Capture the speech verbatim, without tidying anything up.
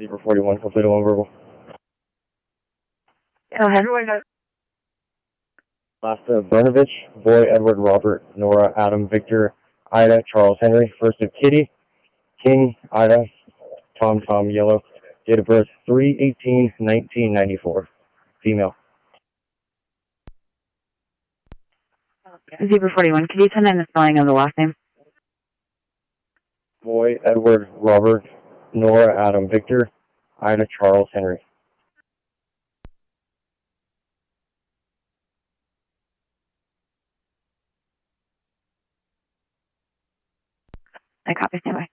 Zebra forty-one, complete one verbal. Go ahead. What about Last of Bernovich, Boy, Edward, Robert, Nora, Adam, Victor, Ida, Charles, Henry. First of Kitty, King, Ida, Tom, Tom, Yellow. Date of birth three eighteen nineteen ninety-four. Female. Zebra forty-one? Can you send in the spelling of the last name? Boy, Edward, Robert, Nora, Adam, Victor, Ida, Charles, Henry. I copy. Stand by.